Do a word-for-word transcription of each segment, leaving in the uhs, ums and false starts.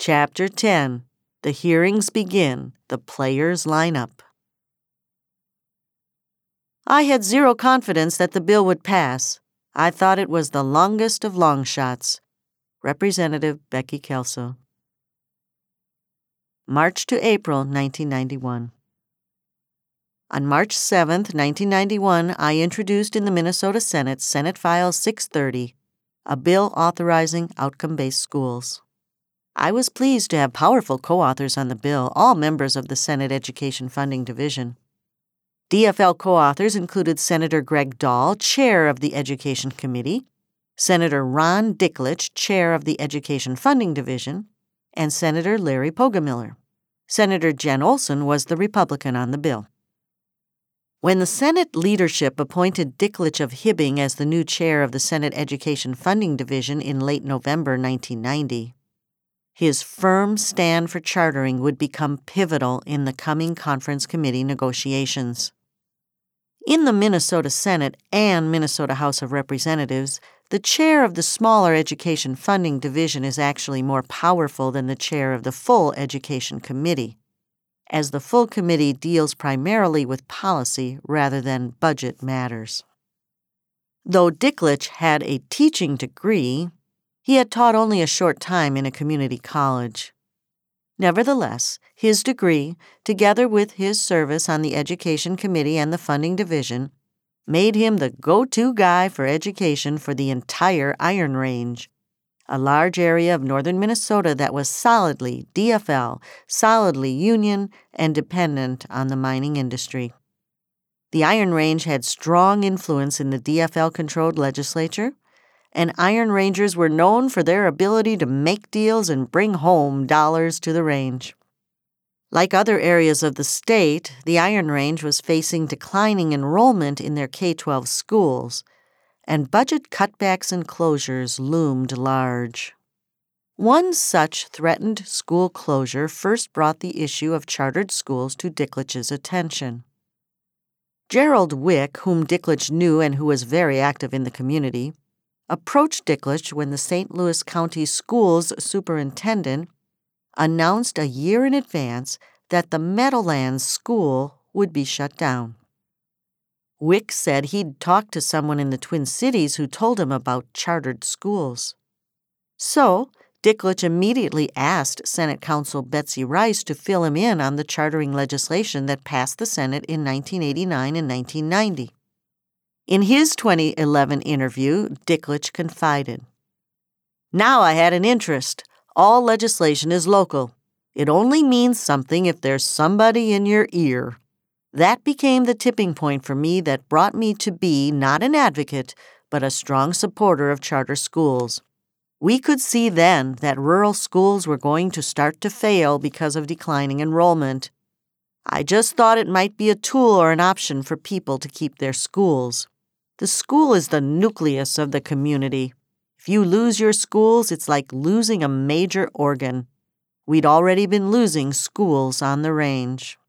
Chapter ten. The hearings begin. The players line up. I had zero confidence that the bill would pass. I thought it was the longest of long shots. Representative Becky Kelso. March to April nineteen ninety-one. On March seventh, nineteen ninety-one, I introduced in the Minnesota Senate Senate File six thirty, a bill authorizing outcome-based schools. I was pleased to have powerful co-authors on the bill, all members of the Senate Education Funding Division. D F L co-authors included Senator Greg Dahl, chair of the Education Committee, Senator Ron Diklich, chair of the Education Funding Division, and Senator Larry Pogamiller. Senator Jen Olson was the Republican on the bill. When the Senate leadership appointed Diklich of Hibbing as the new chair of the Senate Education Funding Division in late November nineteen ninety, his firm stand for chartering would become pivotal in the coming conference committee negotiations. In the Minnesota Senate and Minnesota House of Representatives, the chair of the smaller Education Funding Division is actually more powerful than the chair of the full Education Committee, as the full committee deals primarily with policy rather than budget matters. Though Diklich had a teaching degree, he had taught only a short time in a community college. Nevertheless, his degree, together with his service on the Education Committee and the Funding Division, made him the go-to guy for education for the entire Iron Range, a large area of northern Minnesota that was solidly D F L, solidly union, and dependent on the mining industry. The Iron Range had strong influence in the D F L-controlled legislature, and Iron Rangers were known for their ability to make deals and bring home dollars to the range. Like other areas of the state, the Iron Range was facing declining enrollment in their K twelve schools, and budget cutbacks and closures loomed large. One such threatened school closure first brought the issue of chartered schools to Diklich's attention. Gerald Wick, whom Diklich knew and who was very active in the community, approached Diklich when the Saint Louis County Schools superintendent announced a year in advance that the Meadowlands School would be shut down. Wick said he'd talked to someone in the Twin Cities who told him about chartered schools. So, Diklich immediately asked Senate Counsel Betsy Rice to fill him in on the chartering legislation that passed the Senate in nineteen eighty-nine and nineteen ninety. In his twenty eleven interview, Diklich confided, "Now I had an interest. All legislation is local. It only means something if there's somebody in your ear. That became the tipping point for me that brought me to be not an advocate, but a strong supporter of charter schools. We could see then that rural schools were going to start to fail because of declining enrollment. I just thought it might be a tool or an option for people to keep their schools. The school is the nucleus of the community. If you lose your schools, it's like losing a major organ. We'd already been losing schools on the range."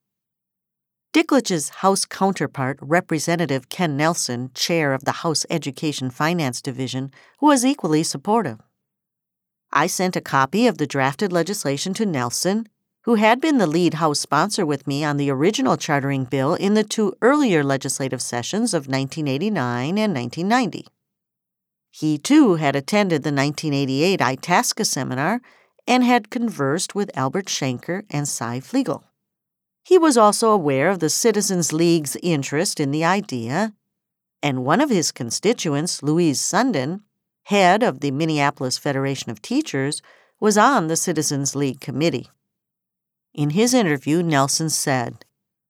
Diklich's House counterpart, Representative Ken Nelson, chair of the House Education Finance Division, was equally supportive. I sent a copy of the drafted legislation to Nelson, who had been the lead House sponsor with me on the original chartering bill in the two earlier legislative sessions of nineteen eighty-nine and nineteen ninety. He, too, had attended the nineteen eighty-eight Itasca seminar and had conversed with Albert Schenker and Cy Flegel. He was also aware of the Citizens League's interest in the idea, and one of his constituents, Louise Sundin, head of the Minneapolis Federation of Teachers, was on the Citizens League committee. In his interview, Nelson said,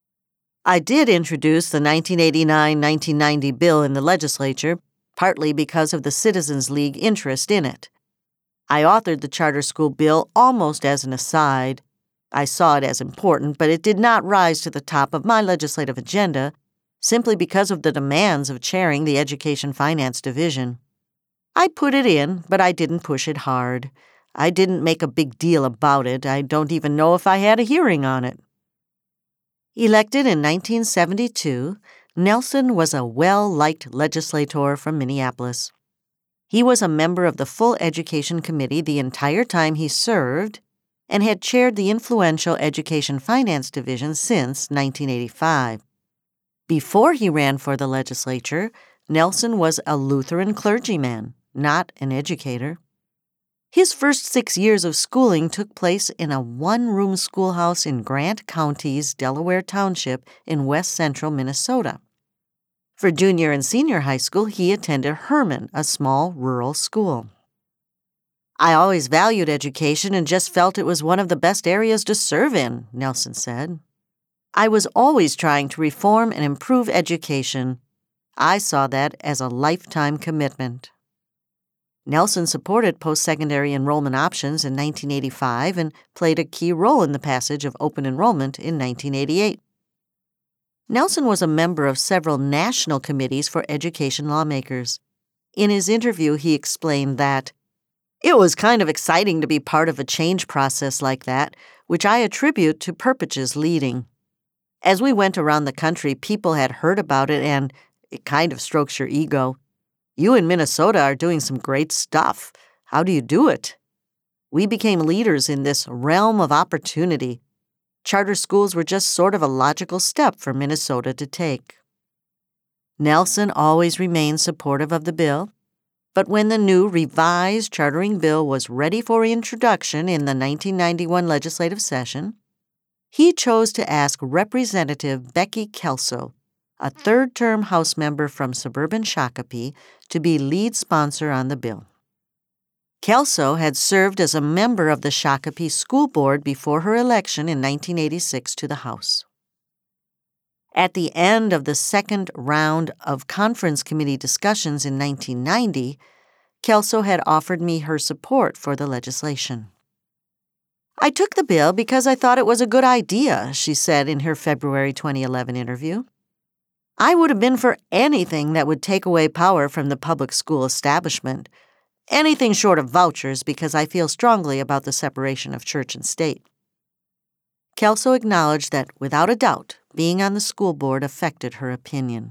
"I did introduce the nineteen eighty-nine nineteen ninety bill in the legislature, partly because of the Citizens League interest in it. I authored the charter school bill almost as an aside. I saw it as important, but it did not rise to the top of my legislative agenda, simply because of the demands of chairing the Education Finance Division. I put it in, but I didn't push it hard. I didn't make a big deal about it. I don't even know if I had a hearing on it." Elected in nineteen seventy-two, Nelson was a well-liked legislator from Minneapolis. He was a member of the full Education Committee the entire time he served, and had chaired the influential Education Finance Division since nineteen eighty-five. Before he ran for the legislature, Nelson was a Lutheran clergyman, not an educator. His first six years of schooling took place in a one-room schoolhouse in Grant County's Delaware Township in west-central Minnesota. For junior and senior high school, he attended Herman, a small rural school. "I always valued education and just felt it was one of the best areas to serve in," Nelson said. "I was always trying to reform and improve education. I saw that as a lifetime commitment." Nelson supported post-secondary enrollment options in nineteen eighty-five and played a key role in the passage of open enrollment in nineteen eighty-eight. Nelson was a member of several national committees for education lawmakers. In his interview, he explained that, "It was kind of exciting to be part of a change process like that, which I attribute to Perpich's leading. As we went around the country, people had heard about it, and it kind of strokes your ego. You in Minnesota are doing some great stuff. How do you do it?" We became leaders in this realm of opportunity. Charter schools were just sort of a logical step for Minnesota to take. Nelson always remained supportive of the bill, but when the new revised chartering bill was ready for introduction in the nineteen ninety-one legislative session, he chose to ask Representative Becky Kelso, a third-term House member from suburban Shakopee, to be lead sponsor on the bill. Kelso had served as a member of the Shakopee School Board before her election in nineteen eighty-six to the House. At the end of the second round of conference committee discussions in nineteen ninety, Kelso had offered me her support for the legislation. "I took the bill because I thought it was a good idea," she said in her February twenty eleven interview. "I would have been for anything that would take away power from the public school establishment, anything short of vouchers, because I feel strongly about the separation of church and state." Kelso acknowledged that, without a doubt, being on the school board affected her opinion.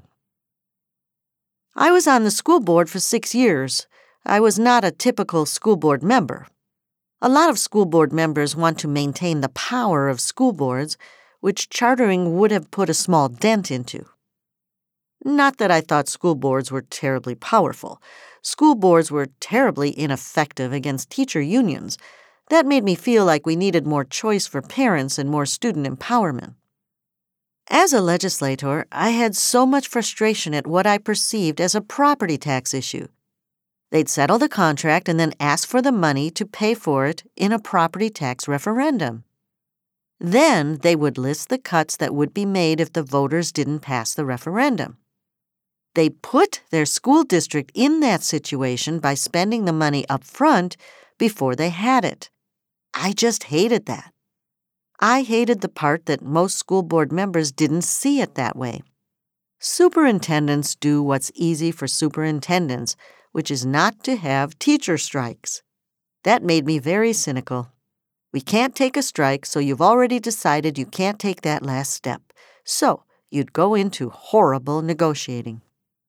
"I was on the school board for six years. I was not a typical school board member. A lot of school board members want to maintain the power of school boards, which chartering would have put a small dent into. Not that I thought school boards were terribly powerful. School boards were terribly ineffective against teacher unions. That made me feel like we needed more choice for parents and more student empowerment. As a legislator, I had so much frustration at what I perceived as a property tax issue. They'd settle the contract and then ask for the money to pay for it in a property tax referendum. Then they would list the cuts that would be made if the voters didn't pass the referendum. They put their school district in that situation by spending the money up front before they had it. I just hated that. I hated the part that most school board members didn't see it that way. Superintendents do what's easy for superintendents, which is not to have teacher strikes. That made me very cynical. We can't take a strike, so you've already decided you can't take that last step. So you'd go into horrible negotiating.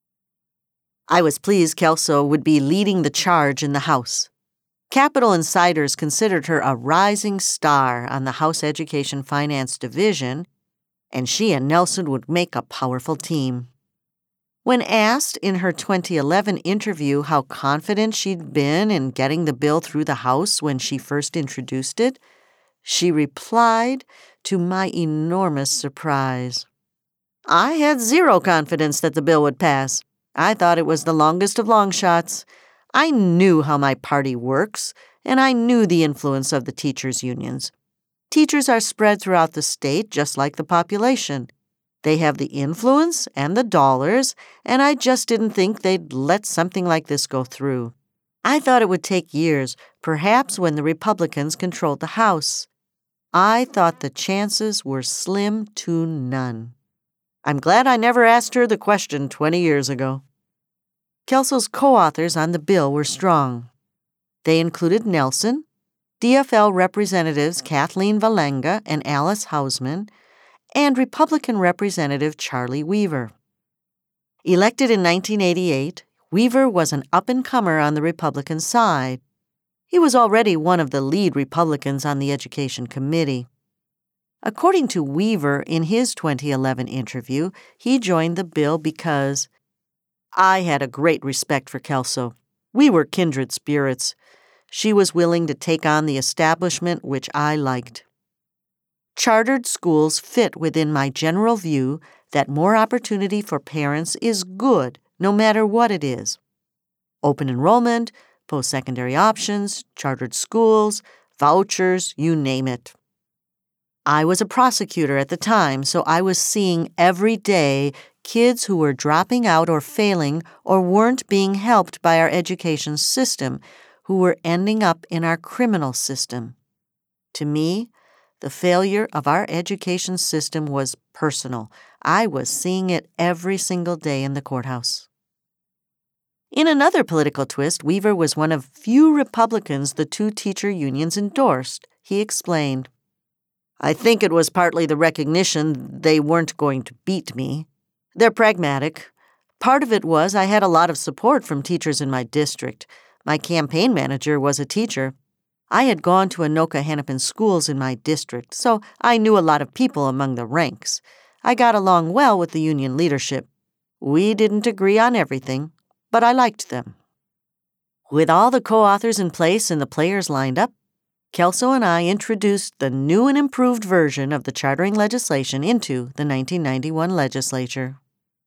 I was pleased Kelso would be leading the charge in the House. Capitol Insiders considered her a rising star on the House Education Finance Division, and she and Nelson would make a powerful team. When asked in her twenty eleven interview how confident she'd been in getting the bill through the House when she first introduced it, she replied, to my enormous surprise, "I had zero confidence that the bill would pass. I thought it was the longest of long shots. I knew how my party works, and I knew the influence of the teachers' unions. Teachers are spread throughout the state just like the population. They have the influence and the dollars, and I just didn't think they'd let something like this go through. I thought it would take years, perhaps when the Republicans controlled the House. I thought the chances were slim to none. I'm glad I never asked her the question twenty years ago." Kelso's co-authors on the bill were strong. They included Nelson, D F L Representatives Kathleen Valenga and Alice Hausman, and Republican Representative Charlie Weaver. Elected in nineteen eighty-eight, Weaver was an up-and-comer on the Republican side. He was already one of the lead Republicans on the Education Committee. According to Weaver in his twenty eleven interview, he joined the bill because I had a great respect for Kelso. We were kindred spirits. She was willing to take on the establishment, which I liked. Chartered schools fit within my general view that more opportunity for parents is good, no matter what it is. Open enrollment, post-secondary options, chartered schools, vouchers, you name it. I was a prosecutor at the time, so I was seeing every day kids who were dropping out or failing or weren't being helped by our education system, who were ending up in our criminal system. To me, the failure of our education system was personal. I was seeing it every single day in the courthouse. In another political twist, Weaver was one of few Republicans the two teacher unions endorsed. He explained, I think it was partly the recognition they weren't going to beat me. They're pragmatic. Part of it was I had a lot of support from teachers in my district. My campaign manager was a teacher. I had gone to Anoka Hennepin schools in my district, so I knew a lot of people among the ranks. I got along well with the union leadership. We didn't agree on everything, but I liked them. With all the co-authors in place and the players lined up, Kelso and I introduced the new and improved version of the chartering legislation into the nineteen ninety-one legislature.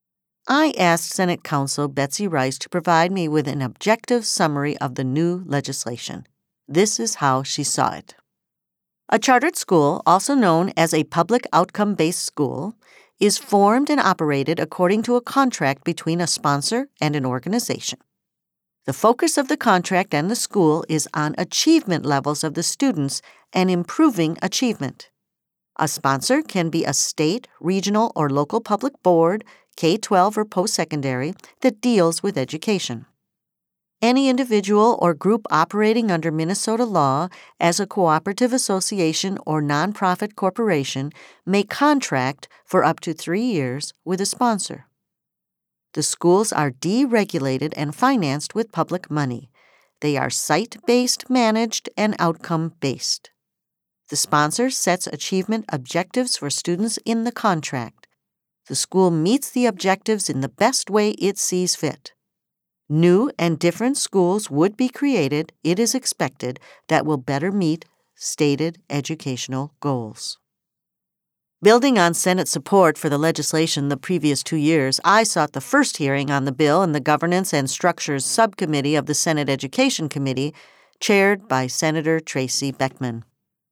I asked Senate Counsel Betsy Rice to provide me with an objective summary of the new legislation. This is how she saw it. A chartered school, also known as a public outcome-based school, is formed and operated according to a contract between a sponsor and an organization. The focus of the contract and the school is on achievement levels of the students and improving achievement. A sponsor can be a state, regional, or local public board, K twelve or post-secondary, that deals with education. Any individual or group operating under Minnesota law as a cooperative association or nonprofit corporation may contract for up to three years with a sponsor. The schools are deregulated and financed with public money. They are site-based, managed, and outcome-based. The sponsor sets achievement objectives for students in the contract. The school meets the objectives in the best way it sees fit. New and different schools would be created, it is expected, that will better meet stated educational goals. Building on Senate support for the legislation the previous two years, I sought the first hearing on the bill in the Governance and Structures Subcommittee of the Senate Education Committee, chaired by Senator Tracy Beckman.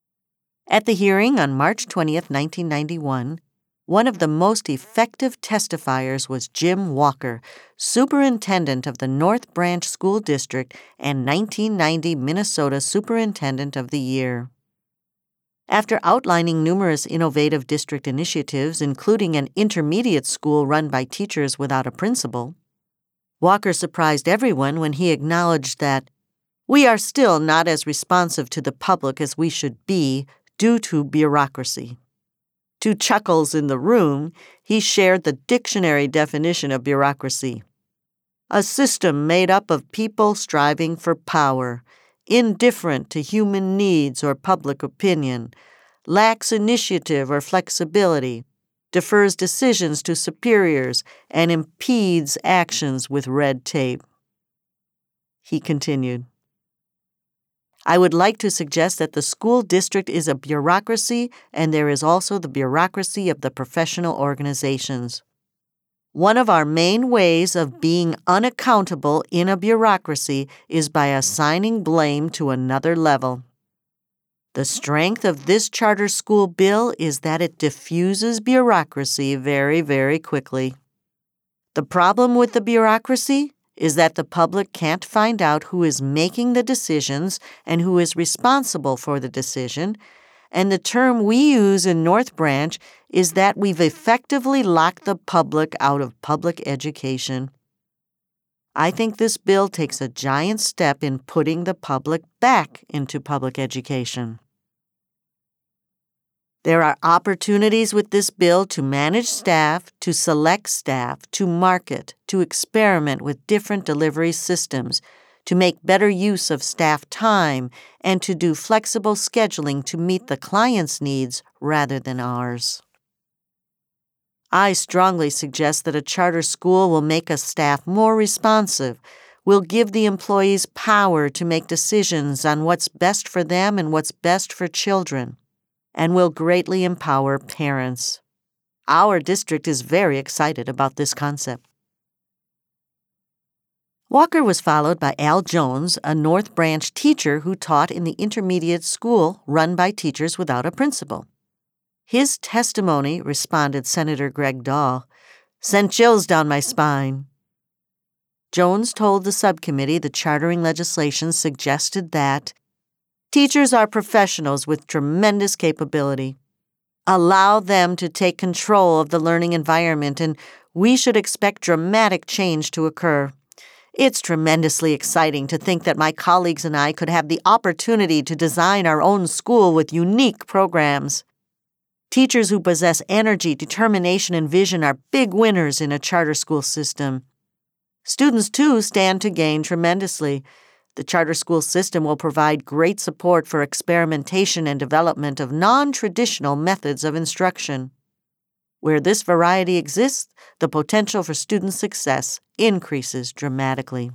At the hearing on March twentieth, nineteen ninety-one, one of the most effective testifiers was Jim Walker, superintendent of the North Branch School District and nineteen ninety Minnesota Superintendent of the Year. After outlining numerous innovative district initiatives, including an intermediate school run by teachers without a principal, Walker surprised everyone when he acknowledged that we are still not as responsive to the public as we should be due to bureaucracy. To chuckles in the room, he shared the dictionary definition of bureaucracy: a system made up of people striving for power, indifferent to human needs or public opinion, lacks initiative or flexibility, defers decisions to superiors, and impedes actions with red tape. He continued, I would like to suggest that the school district is a bureaucracy, and there is also the bureaucracy of the professional organizations. One of our main ways of being unaccountable in a bureaucracy is by assigning blame to another level. The strength of this charter school bill is that it diffuses bureaucracy very, very quickly. The problem with the bureaucracy is that the public can't find out who is making the decisions and who is responsible for the decision, and the term we use in North Branch is that we've effectively locked the public out of public education. I think this bill takes a giant step in putting the public back into public education. There are opportunities with this bill to manage staff, to select staff, to market, to experiment with different delivery systems, to make better use of staff time, and to do flexible scheduling to meet the client's needs rather than ours. I strongly suggest that a charter school will make us staff more responsive, will give the employees power to make decisions on what's best for them and what's best for children, and will greatly empower parents. Our district is very excited about this concept. Walker was followed by Al Jones, a North Branch teacher who taught in the intermediate school run by Teachers Without a Principal. His testimony, responded Senator Greg Dahl, sent chills down my spine. Jones told the subcommittee the chartering legislation suggested that teachers are professionals with tremendous capability. Allow them to take control of the learning environment, and we should expect dramatic change to occur. It's tremendously exciting to think that my colleagues and I could have the opportunity to design our own school with unique programs. Teachers who possess energy, determination, and vision are big winners in a charter school system. Students, too, stand to gain tremendously. The charter school system will provide great support for experimentation and development of non-traditional methods of instruction. Where this variety exists, the potential for student success increases dramatically.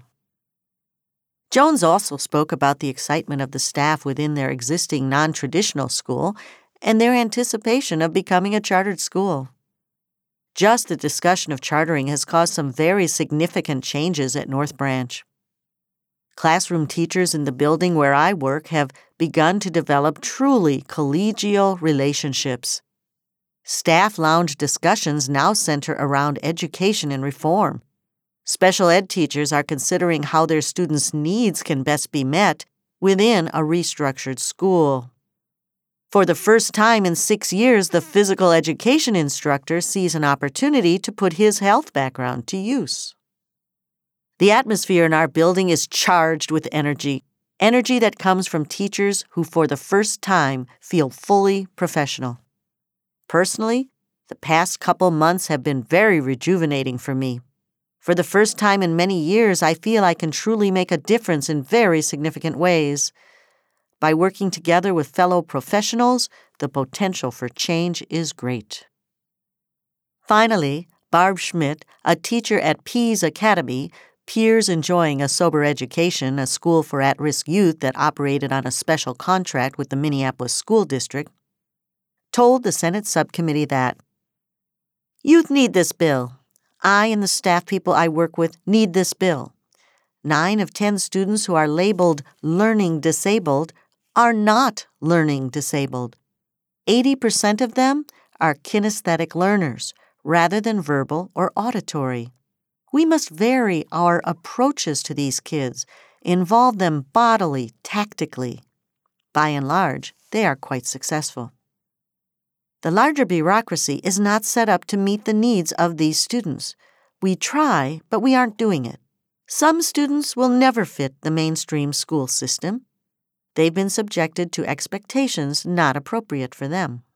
Jones also spoke about the excitement of the staff within their existing non-traditional school and their anticipation of becoming a chartered school. Just the discussion of chartering has caused some very significant changes at North Branch. Classroom teachers in the building where I work have begun to develop truly collegial relationships. Staff lounge discussions now center around education and reform. Special ed teachers are considering how their students' needs can best be met within a restructured school. For the first time in six years, the physical education instructor sees an opportunity to put his health background to use. The atmosphere in our building is charged with energy, energy that comes from teachers who for the first time feel fully professional. Personally, the past couple months have been very rejuvenating for me. For the first time in many years, I feel I can truly make a difference in very significant ways. By working together with fellow professionals, the potential for change is great. Finally, Barb Schmidt, a teacher at Pease Academy, Peers Enjoying a Sober Education, a school for at-risk youth that operated on a special contract with the Minneapolis School District, told the Senate subcommittee that youth need this bill. I and the staff people I work with need this bill. Nine of ten students who are labeled learning disabled are not learning disabled. eighty percent of them are kinesthetic learners rather than verbal or auditory. We must vary our approaches to these kids, involve them bodily, tactically. By and large, they are quite successful. The larger bureaucracy is not set up to meet the needs of these students. We try, but we aren't doing it. Some students will never fit the mainstream school system. They've been subjected to expectations not appropriate for them.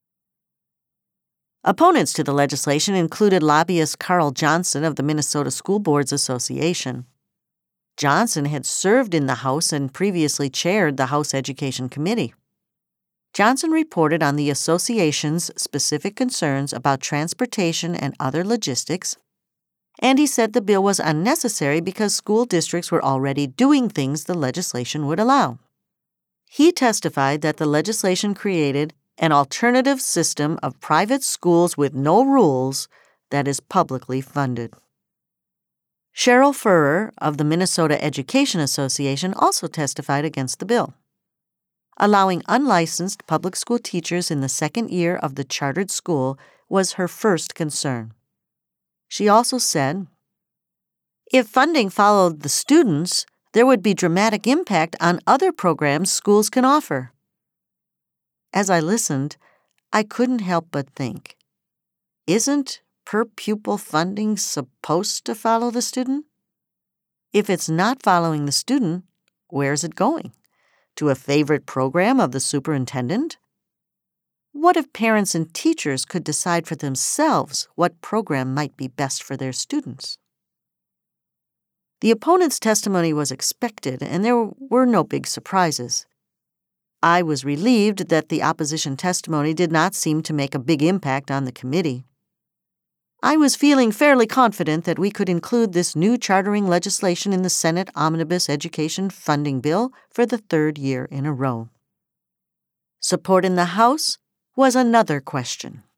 Opponents to the legislation included lobbyist Carl Johnson of the Minnesota School Boards Association. Johnson had served in the House and previously chaired the House Education Committee. Johnson reported on the association's specific concerns about transportation and other logistics, and he said the bill was unnecessary because school districts were already doing things the legislation would allow. He testified that the legislation created an alternative system of private schools with no rules that is publicly funded. Cheryl Furrer of the Minnesota Education Association also testified against the bill. Allowing unlicensed public school teachers in the second year of the chartered school was her first concern. She also said, if funding followed the students, there would be dramatic impact on other programs schools can offer. As I listened, I couldn't help but think, isn't per-pupil funding supposed to follow the student? If it's not following the student, where's it going? To a favorite program of the superintendent? What if parents and teachers could decide for themselves what program might be best for their students? The opponent's testimony was expected, and there were no big surprises. I was relieved that the opposition testimony did not seem to make a big impact on the committee. I was feeling fairly confident that we could include this new chartering legislation in the Senate Omnibus Education Funding Bill for the third year in a row. Support in the House was another question.